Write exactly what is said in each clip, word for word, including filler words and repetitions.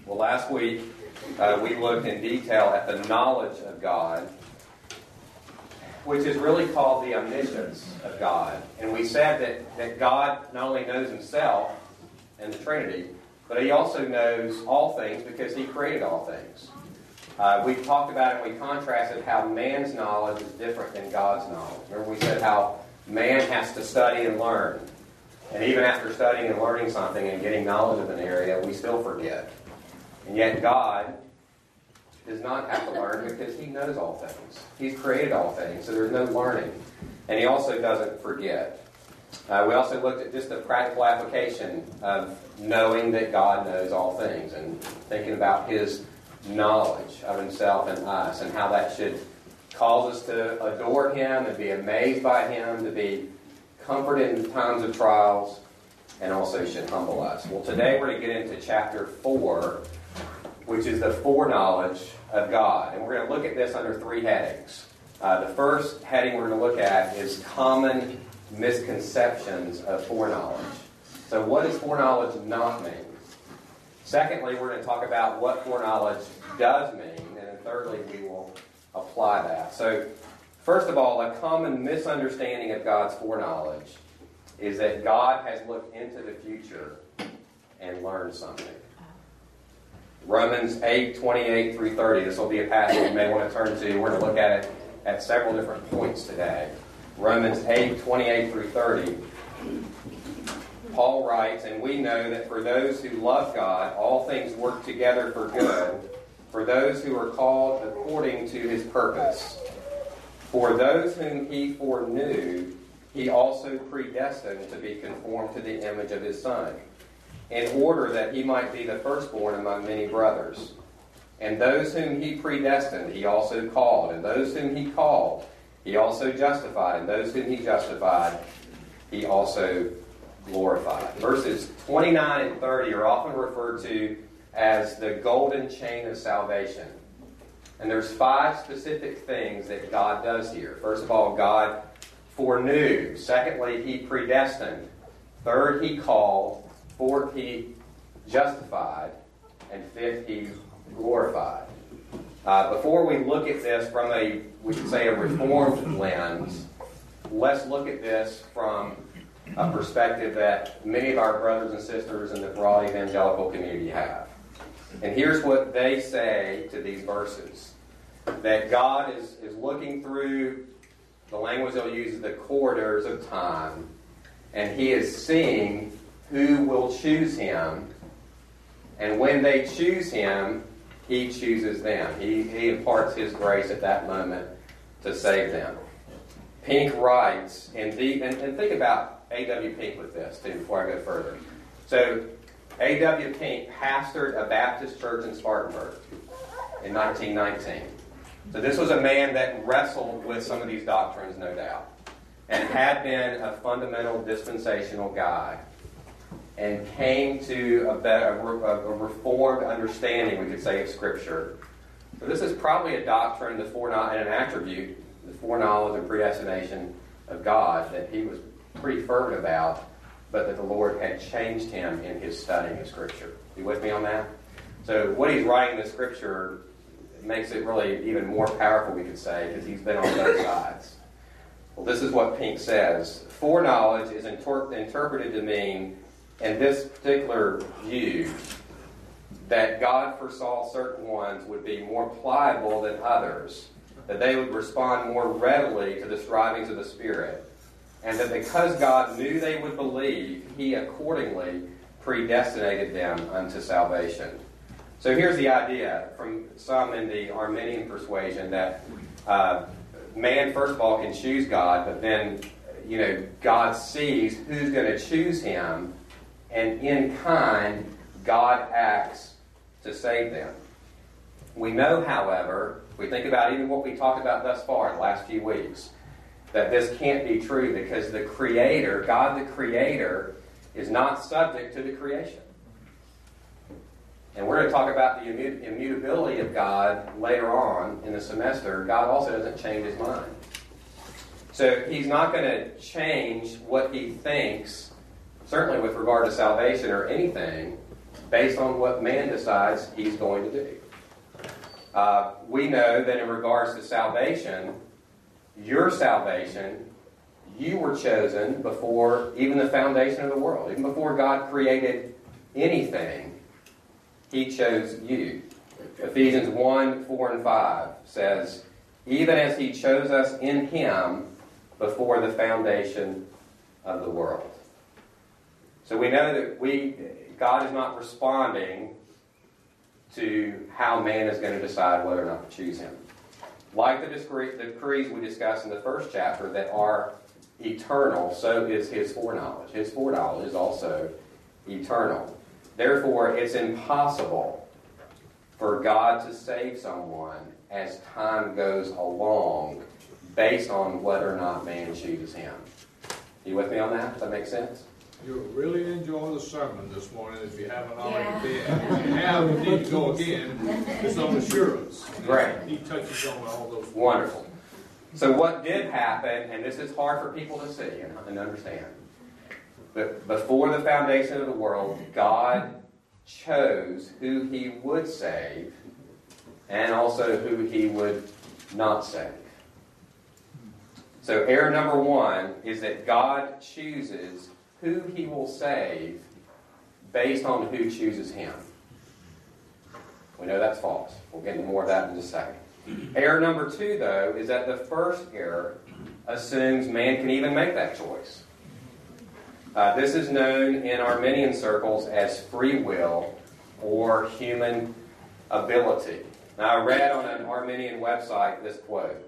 Well, last week uh, we looked in detail at the knowledge of God, which is really called the omniscience of God. And we said that, that God not only knows himself and the Trinity, but he also knows all things because he created all things. Uh, we talked about it and we contrasted how man's knowledge is different than God's knowledge. Remember we said how man has to study and learn. And even after studying and learning something and getting knowledge of an area, we still forget. And yet God does not have to learn because he knows all things. He's created all things, so there's no learning. And he also doesn't forget. Uh, we also looked at just the practical application of knowing that God knows all things and thinking about his knowledge of himself and us and how that should cause us to adore him and be amazed by him, to be comforted in times of trials, and also should humble us. Well, today we're going to get into chapter four, which is the foreknowledge of God. And we're going to look at this under three headings. Uh, the first heading we're going to look at is common misconceptions of foreknowledge. So what does foreknowledge not mean? Secondly, we're going to talk about what foreknowledge does mean. And then thirdly, we will apply that. So first of all, a common misunderstanding of God's foreknowledge is that God has looked into the future and learned something. Romans eight, twenty-eight through thirty. This will be a passage you may want to turn to. We're going to look at it at several different points today. Romans eight, twenty-eight through thirty. Paul writes, "And we know that for those who love God, all things work together for good, for those who are called according to his purpose. For those whom he foreknew, he also predestined to be conformed to the image of his Son, in order that he might be the firstborn among many brothers. And those whom he predestined, he also called. And those whom he called, he also justified. And those whom he justified, he also glorified." Verses twenty-nine and thirty are often referred to as the golden chain of salvation. And there's five specific things that God does here. First of all, God foreknew. Secondly, he predestined. Third, he called. Fourth, he justified. And fifth, he glorified. Uh, before we look at this from a, we could say, a reformed lens, let's look at this from a perspective that many of our brothers and sisters in the broad evangelical community have. And here's what they say to these verses. That God is, is looking through, the language they'll use is the corridors of time, and he is seeing who will choose him, and when they choose him, he chooses them. He, he imparts his grace at that moment to save them. Pink writes, and, the, and, and think about A W Pink with this, too, before I go further. So, A W Pink pastored a Baptist church in Spartanburg in nineteen nineteen. So this was a man that wrestled with some of these doctrines, no doubt, and had been a fundamental dispensational guy, and came to a, better, a, a reformed understanding, we could say, of Scripture. So this is probably a doctrine, the foreknowledge, and an attribute, the foreknowledge and predestination of God, that he was pretty fervent about, but that the Lord had changed him in his studying of Scripture. You with me on that? So what he's writing in the Scripture makes it really even more powerful, we could say, because he's been on both sides. Well, this is what Pink says. Foreknowledge is inter- interpreted to mean, in this particular view, that God foresaw certain ones would be more pliable than others, that they would respond more readily to the strivings of the Spirit, and that because God knew they would believe, he accordingly predestinated them unto salvation. So here's the idea from some in the Arminian persuasion that uh, man, first of all, can choose God, but then, you know, God sees who's going to choose him, and in kind, God acts to save them. We know, however, if we think about even what we talked about thus far in the last few weeks, that this can't be true because the Creator, God the Creator, is not subject to the creation. And we're going to talk about the immutability of God later on in the semester. God also doesn't change his mind. So he's not going to change what he thinks, certainly with regard to salvation or anything, based on what man decides he's going to do. Uh, we know that in regards to salvation, your salvation, you were chosen before even the foundation of the world. Even before God created anything, He chose you. Ephesians one, four, and five says, even as He chose us in Him before the foundation of the world. So we know that we God is not responding to how man is going to decide whether or not to choose Him. Like the decrees we discussed in the first chapter that are eternal, so is His foreknowledge. His foreknowledge is also eternal. Therefore, it's impossible for God to save someone as time goes along based on whether or not man chooses Him. You with me on that? Does that make sense? You'll really enjoy the sermon this morning if you haven't already been. If you have, you need to go again. It's on assurance. Right. He touches on all those. Wonderful. So what did happen, and this is hard for people to see and, and understand, but before the foundation of the world, God chose who He would save and also who He would not save. So error number one is that God chooses who He will save based on who chooses Him. We know that's false. We'll get into more of that in just a second. Error number two, though, is that the first error assumes man can even make that choice. Uh, this is known in Arminian circles as free will or human ability. Now, I read on an Arminian website this quote.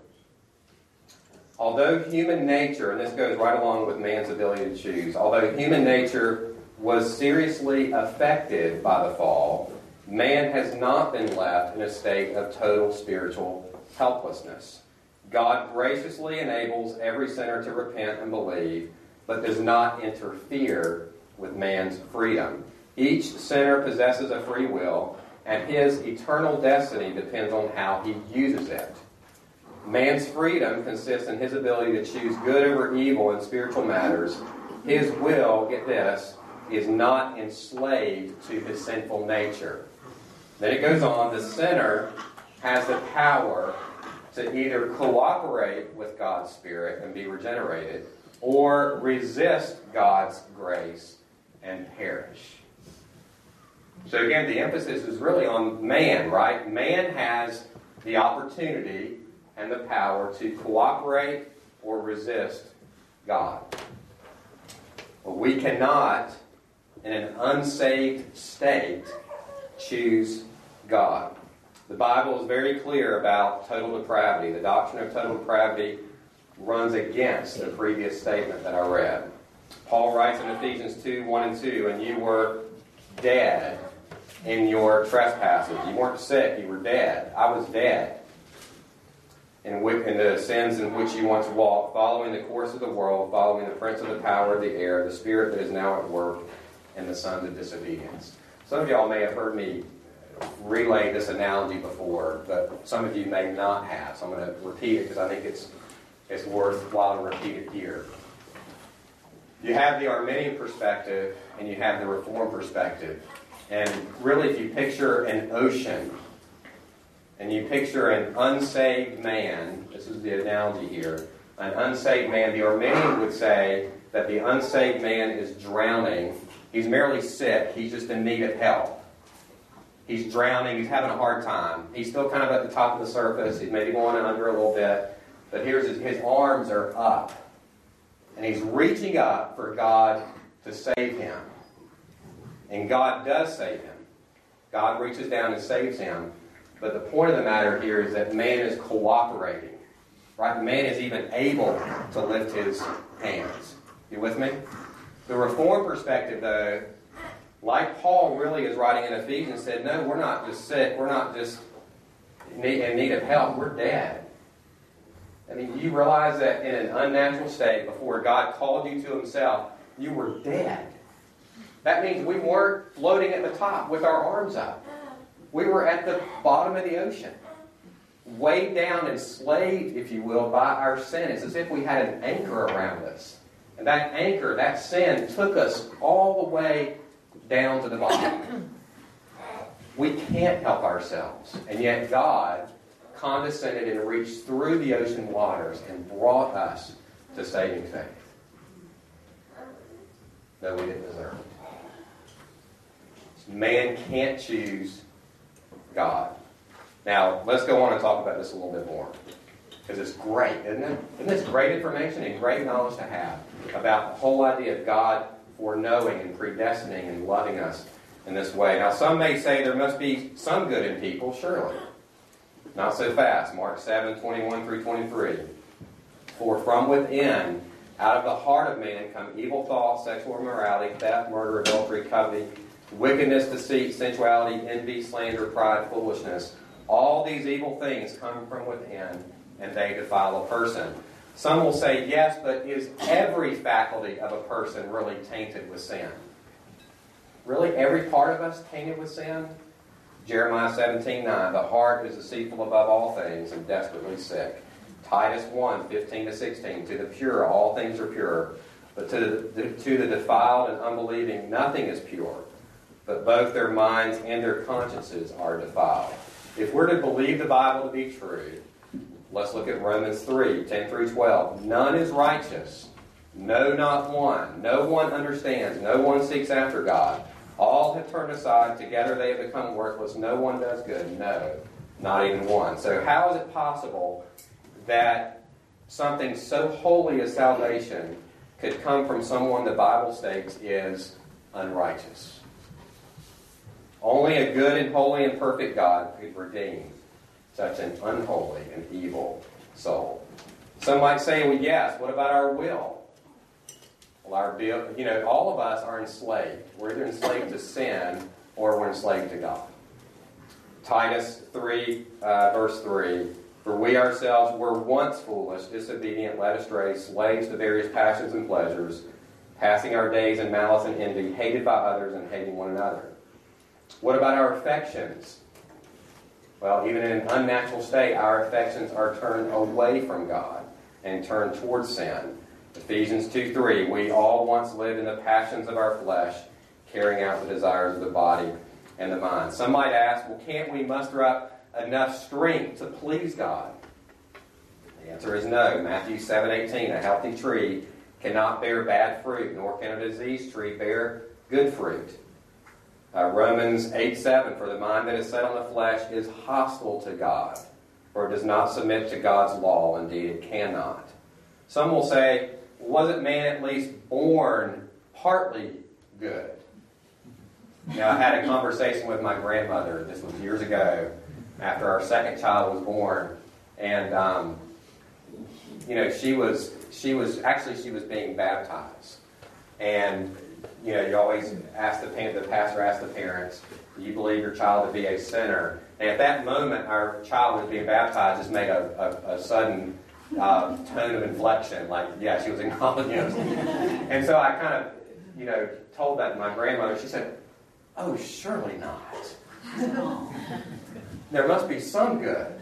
Although human nature, and this goes right along with man's ability to choose, although human nature was seriously affected by the fall, man has not been left in a state of total spiritual helplessness. God graciously enables every sinner to repent and believe, but does not interfere with man's freedom. Each sinner possesses a free will, and his eternal destiny depends on how he uses it. Man's freedom consists in his ability to choose good over evil in spiritual matters. His will, get this, is not enslaved to his sinful nature. Then it goes on, the sinner has the power to either cooperate with God's Spirit and be regenerated, or resist God's grace and perish. So again, the emphasis is really on man, right? Man has the opportunity and the power to cooperate or resist God. But we cannot, in an unsaved state, choose God. The Bible is very clear about total depravity. The doctrine of total depravity runs against the previous statement that I read. Paul writes in Ephesians two, one and two, and you were dead in your trespasses. You weren't sick, you were dead. I was dead. In, which, in the sins in which you once walked, following the course of the world, following the prince of the power of the air, the spirit that is now at work in the sons of disobedience. Some of y'all may have heard me relay this analogy before, but some of you may not have. So I'm going to repeat it because I think it's it's worthwhile to repeat it here. You have the Arminian perspective and you have the Reformed perspective. And really, if you picture an ocean, and you picture an unsaved man, this is the analogy here, an unsaved man, the Arminian would say that the unsaved man is drowning. He's merely sick. He's just in need of help. He's drowning. He's having a hard time. He's still kind of at the top of the surface. He's maybe going under a little bit. But here's his, his arms are up. And he's reaching up for God to save him. And God does save him. God reaches down and saves him. But the point of the matter here is that man is cooperating. Right? Man is even able to lift his hands. You with me? The Reformed perspective, though, like Paul really is writing in Ephesians, said, no, we're not just sick. We're not just in need of help. We're dead. I mean, you realize that in an unnatural state, before God called you to Himself, you were dead. That means we weren't floating at the top with our arms up. We were at the bottom of the ocean, weighed down, enslaved, if you will, by our sin. It's as if we had an anchor around us. And that anchor, that sin, took us all the way down to the bottom. We can't help ourselves. And yet God condescended and reached through the ocean waters and brought us to saving faith. Though we didn't deserve it. Man can't choose God. Now, let's go on and talk about this a little bit more. Because it's great, isn't it? Isn't this great information and great knowledge to have about the whole idea of God foreknowing and predestining and loving us in this way? Now, some may say there must be some good in people, surely. Not so fast. Mark seven, twenty-one through twenty-three. For from within, out of the heart of man, come evil thoughts, sexual immorality, theft, murder, adultery, coveting, wickedness, deceit, sensuality, envy, slander, pride, foolishness. All these evil things come from within, and they defile a person. Some will say, yes, but is every faculty of a person really tainted with sin? Really, every part of us tainted with sin? Jeremiah seventeen nine, the heart is deceitful above all things and desperately sick. Titus one, fifteen to sixteen, to the pure all things are pure, but to the, to the defiled and unbelieving nothing is pure, but both their minds and their consciences are defiled. If we're to believe the Bible to be true, let's look at Romans three, ten through twelve. None is righteous, no, not one. No one understands, no one seeks after God. All have turned aside, together they have become worthless. No one does good, no, not even one. So how is it possible that something so holy as salvation could come from someone the Bible states is unrighteous? Only a good and holy and perfect God could redeem such an unholy and evil soul. Some might say, well, yes, what about our will? Well, our will, you know, all of us are enslaved. We're either enslaved to sin or we're enslaved to God. Titus three, uh, verse three, for we ourselves were once foolish, disobedient, led astray, slaves to various passions and pleasures, passing our days in malice and envy, hated by others and hating one another. What about our affections? Well, even in an unnatural state, our affections are turned away from God and turned towards sin. Ephesians two three, we all once lived in the passions of our flesh, carrying out the desires of the body and the mind. Some might ask, well, can't we muster up enough strength to please God? The answer is no. Matthew seven eighteen, a healthy tree cannot bear bad fruit, nor can a diseased tree bear good fruit. Uh, Romans eight seven, for the mind that is set on the flesh is hostile to God, for it does not submit to God's law. Indeed, it cannot. Some will say, wasn't man at least born partly good? Now, I had a conversation with my grandmother, this was years ago, after our second child was born, and, um, you know, she was, she was, actually she was being baptized, and you know, you always ask the, the pastor asks the parents, do you believe your child to be a sinner? And at that moment, our child was being baptized, just made a, a, a sudden uh, tone of inflection, like, yeah, she was acknowledging us. And so I kind of, you know, told that to my grandmother. She said, oh, surely not. There must be some good.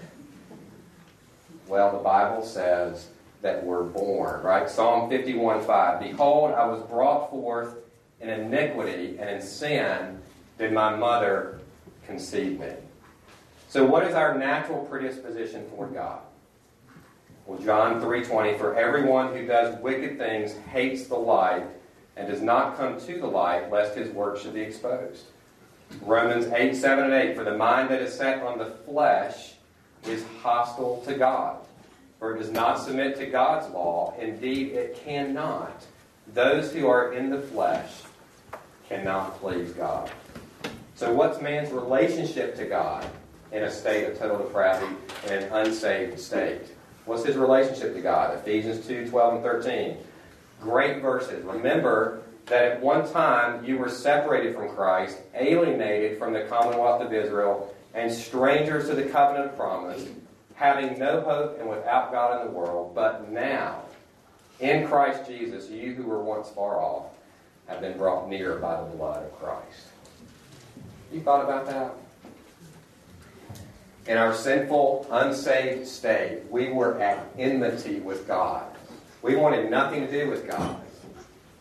Well, the Bible says that we're born, right? Psalm fifty-one five, behold, I was brought forth in iniquity, and in sin did my mother conceive me. So what is our natural predisposition toward God? Well, John three twenty, for everyone who does wicked things hates the light and does not come to the light, lest his work should be exposed. Romans eight seven and eight, for the mind that is set on the flesh is hostile to God, for it does not submit to God's law. Indeed, it cannot. Those who are in the flesh cannot please God. So what's man's relationship to God in a state of total depravity, in an unsaved state? What's his relationship to God? Ephesians two twelve and thirteen. Great verses. Remember that at one time you were separated from Christ, alienated from the commonwealth of Israel, and strangers to the covenant of promise, having no hope and without God in the world. But now, in Christ Jesus, you who were once far off have been brought near by the blood of Christ. You thought about that? In our sinful, unsaved state, we were at enmity with God. We wanted nothing to do with God.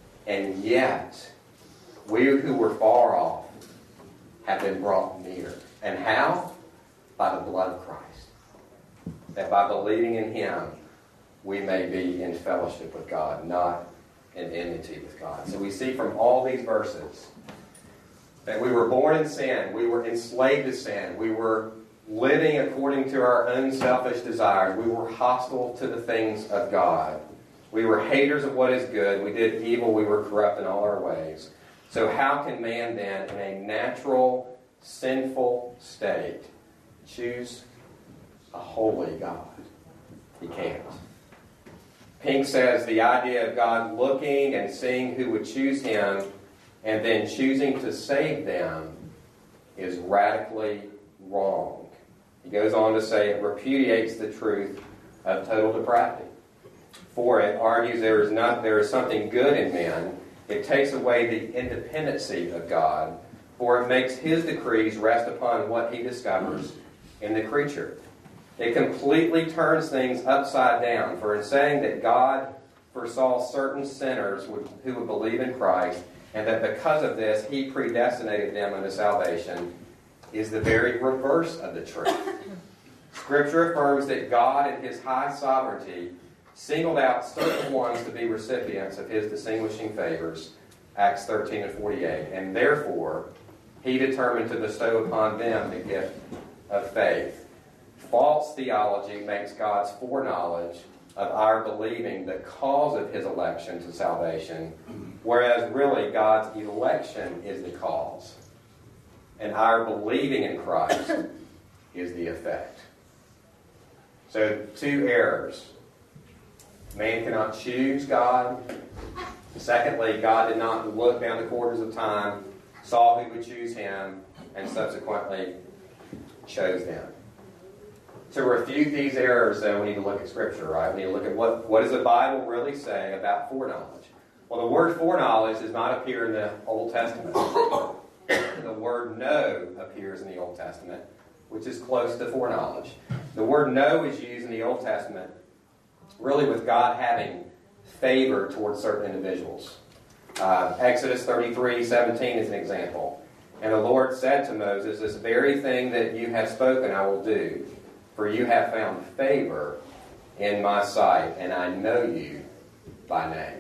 And yet, we who were far off have been brought near. And how? By the blood of Christ. That by believing in Him, we may be in fellowship with God, not in enmity with God. So we see from all these verses that we were born in sin, we were enslaved to sin, we were living according to our own selfish desires, we were hostile to the things of God. We were haters of what is good, we did evil, we were corrupt in all our ways. So how can man then, in a natural, sinful state, choose a holy God? He can't. Pink says the idea of God looking and seeing who would choose Him and then choosing to save them is radically wrong. He goes on to say it repudiates the truth of total depravity. For it argues there is not there is something good in men. It takes away the independency of God, for it makes His decrees rest upon what He discovers in the creature. It completely turns things upside down, for in saying that God foresaw certain sinners would, who would believe in Christ, and that because of this He predestinated them unto salvation, is the very reverse of the truth. Scripture affirms that God in His high sovereignty singled out certain ones to be recipients of His distinguishing favors, Acts thirteen and forty-eight, and therefore He determined to bestow upon them the gift of faith. False theology makes God's foreknowledge of our believing the cause of His election to salvation, whereas really God's election is the cause. And our believing in Christ is the effect. So, two errors. Man cannot choose God. Secondly, God did not look down the corridors of time, saw who would choose Him, and subsequently chose them. To refute these errors, though, we need to look at Scripture, right? We need to look at what, what does the Bible really say about foreknowledge. Well, the word foreknowledge does not appear in the Old Testament. The word know appears in the Old Testament, which is close to foreknowledge. The word know is used in the Old Testament really with God having favor towards certain individuals. Uh, Exodus thirty-three seventeen is an example. And the Lord said to Moses, "This very thing that you have spoken I will do, for you have found favor in my sight, and I know you by name."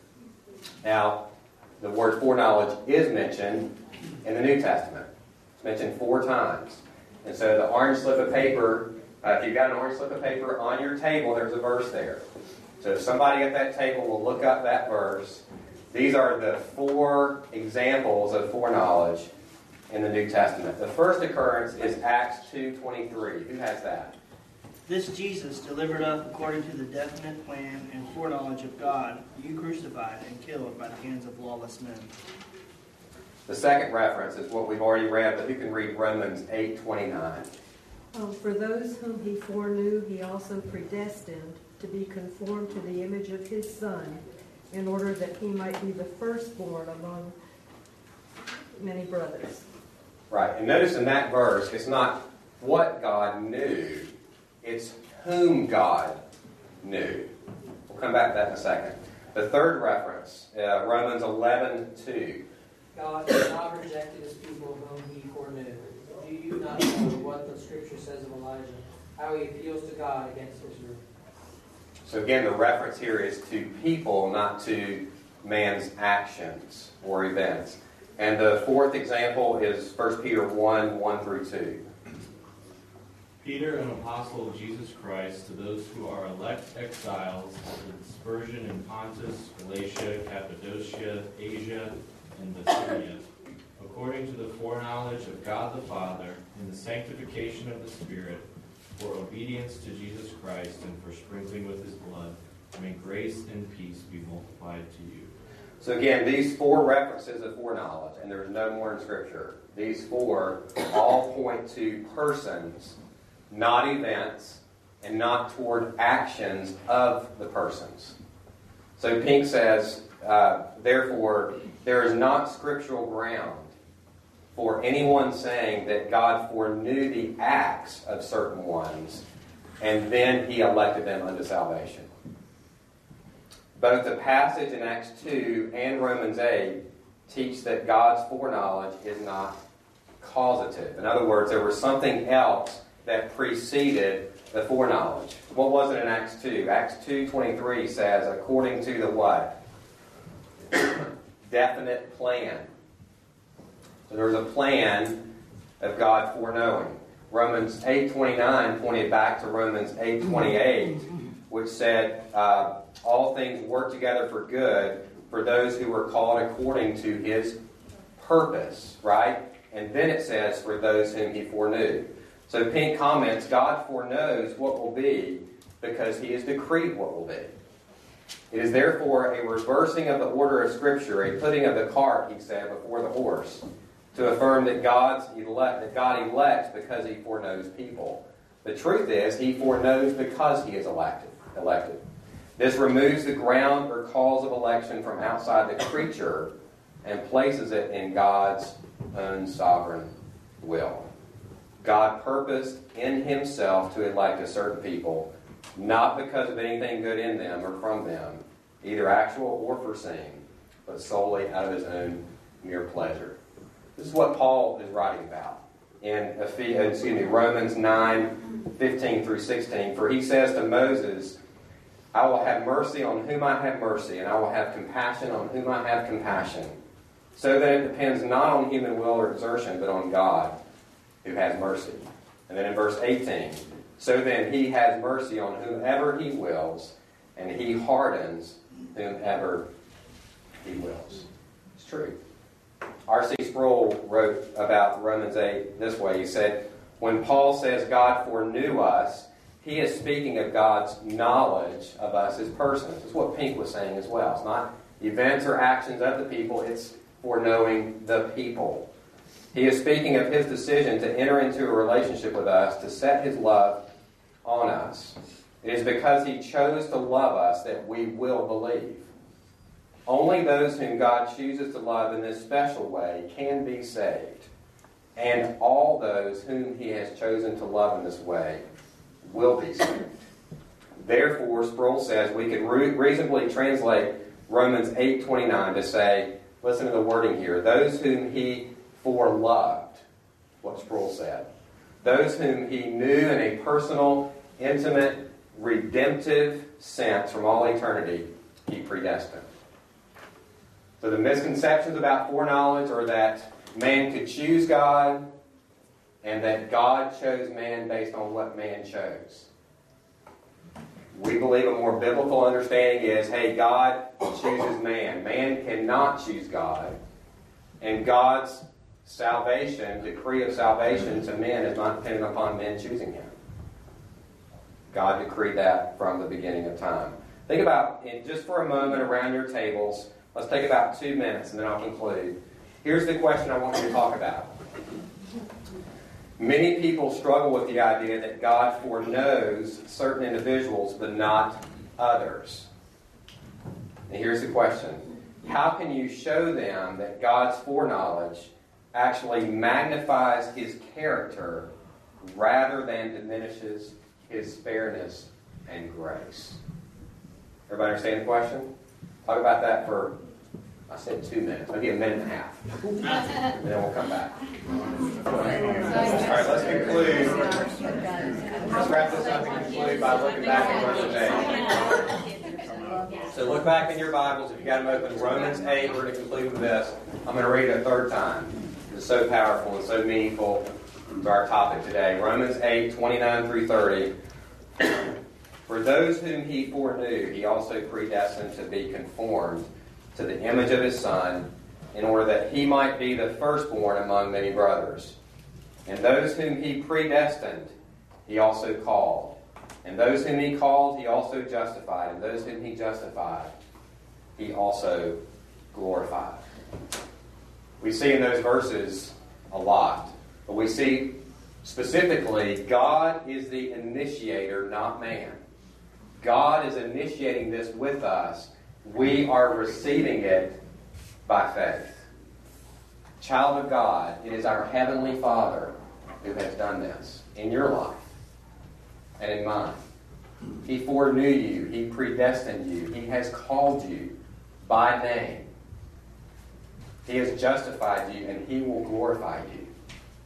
Now, the word foreknowledge is mentioned in the New Testament. It's mentioned four times. And so the orange slip of paper, uh, if you've got an orange slip of paper on your table, there's a verse there. So if somebody at that table will look up that verse, these are the four examples of foreknowledge in the New Testament. The first occurrence is Acts two twenty-three. Who has that? This Jesus, delivered up according to the definite plan and foreknowledge of God, you crucified and killed by the hands of lawless men. The second reference is what we've already read, but who can read Romans eight twenty-nine? Um, for those whom He foreknew, He also predestined to be conformed to the image of His Son, in order that He might be the firstborn among many brothers. Right, and notice in that verse, it's not what God knew, it's whom God knew. We'll come back to that in a second. The third reference, uh, Romans eleven two. God has not rejected His people whom He foreknew. Do you not know what the Scripture says of Elijah, how he appeals to God against Israel? So again, the reference here is to people, not to man's actions or events. And the fourth example is First Peter one, one through two. Peter, an apostle of Jesus Christ, to those who are elect exiles of the dispersion in Pontus, Galatia, Cappadocia, Asia, and Bithynia, according to the foreknowledge of God the Father, in the sanctification of the Spirit, for obedience to Jesus Christ and for sprinkling with His blood, may grace and peace be multiplied to you. So again, these four references of foreknowledge, and there's no more in Scripture, these four all point to persons, not events, and not toward actions of the persons. So Pink says, uh, therefore, there is not scriptural ground for anyone saying that God foreknew the acts of certain ones, and then He elected them unto salvation. Both the passage in Acts two and Romans eight teach that God's foreknowledge is not causative. In other words, there was something else that preceded the foreknowledge. What was it in Acts two? Acts two twenty-three says, according to the what? Definite plan. So there was a plan of God foreknowing. Romans eight twenty-nine pointed back to Romans eight twenty-eight, which said, uh, all things work together for good for those who were called according to his purpose, right? And then it says, for those whom he foreknew. So Pink comments, God foreknows what will be because he has decreed what will be. It is therefore a reversing of the order of Scripture, a putting of the cart, he said, before the horse, to affirm that God's elect, that God elects because he foreknows people. The truth is, he foreknows because he is elected. elected. This removes the ground or cause of election from outside the creature and places it in God's own sovereign will. God purposed in himself to elect a certain people, not because of anything good in them or from them, either actual or foreseen, but solely out of his own mere pleasure. This is what Paul is writing about in excuse me, Romans nine, fifteen through sixteen. For he says to Moses, I will have mercy on whom I have mercy, and I will have compassion on whom I have compassion. So that it depends not on human will or exertion, but on God, who has mercy. And then in verse eighteen, so then he has mercy on whomever he wills, and he hardens whomever he wills. It's true. R C Sproul wrote about Romans eight this way. He said, when Paul says God foreknew us, he is speaking of God's knowledge of us as persons. That's what Pink was saying as well. It's not events or actions of the people, it's foreknowing the people. He is speaking of his decision to enter into a relationship with us, to set his love on us. It is because he chose to love us that we will believe. Only those whom God chooses to love in this special way can be saved. And all those whom he has chosen to love in this way will be saved. Therefore, Sproul says we could re- reasonably translate Romans eight twenty-nine to say, listen to the wording here, those whom he foreloved, what Sproul said. Those whom he knew in a personal, intimate, redemptive sense from all eternity, he predestined. So the misconceptions about foreknowledge are that man could choose God and that God chose man based on what man chose. We believe a more biblical understanding is, hey, God chooses man. Man cannot choose God. And God's salvation, decree of salvation to men is not dependent upon men choosing him. God decreed that from the beginning of time. Think about, in just for a moment around your tables, let's take about two minutes and then I'll conclude. Here's the question I want you to talk about. Many people struggle with the idea that God foreknows certain individuals but not others. And here's the question. How can you show them that God's foreknowledge actually magnifies his character rather than diminishes his fairness and grace? Everybody understand the question? Talk about that for, I said two minutes, maybe a minute and a half. And then we'll come back. All right, let's conclude. Let's wrap this up and conclude by looking back at Romans eight. So look back in your Bibles. If you got them open, Romans eight, we're going to conclude with this. I'm going to read it a third time. It's so powerful and so meaningful to our topic today. Romans eight, twenty-nine through thirty. For those whom he foreknew, he also predestined to be conformed to the image of his Son, in order that he might be the firstborn among many brothers. And those whom he predestined, he also called. And those whom he called, he also justified. And those whom he justified, he also glorified. We see in those verses a lot. But we see specifically, God is the initiator, not man. God is initiating this with us. We are receiving it by faith. Child of God, it is our Heavenly Father who has done this in your life and in mine. He foreknew you. He predestined you. He has called you by name. He has justified you, and he will glorify you.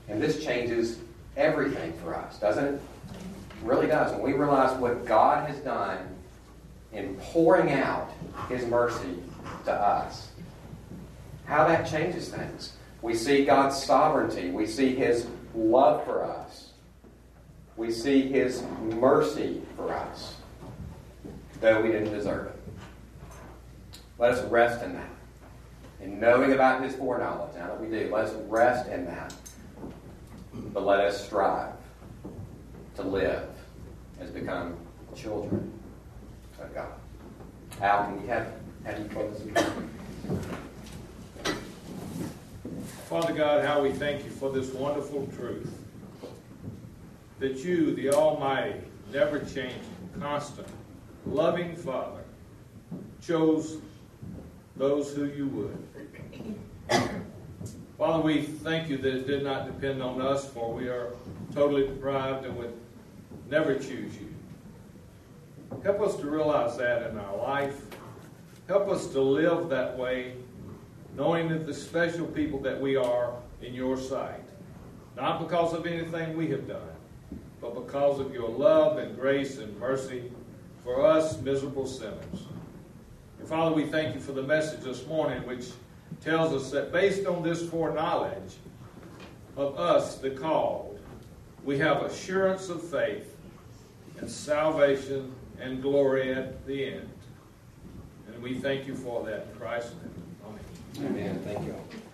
And this changes everything for us, doesn't it? It really does. When we realize what God has done in pouring out His mercy to us, how that changes things. We see God's sovereignty. We see His love for us. We see His mercy for us, though we didn't deserve it. Let us rest in that. In knowing about His foreknowledge, now that we do, let us rest in that. But let us strive to live as become children of God. Al, can you have, have you close? Father God, how we thank you for this wonderful truth. That you, the Almighty, never-changing, constant, loving Father, chose those who you would. Father, we thank you that it did not depend on us, for we are totally deprived and would never choose you. Help us to realize that in our life. Help us to live that way, knowing that the special people that we are in your sight, not because of anything we have done, but because of your love and grace and mercy for us miserable sinners. And Father, we thank you for the message this morning, which tells us that based on this foreknowledge of us, the called, we have assurance of faith and salvation and glory at the end. And we thank you for that in Christ's name. Amen. Amen. Thank you.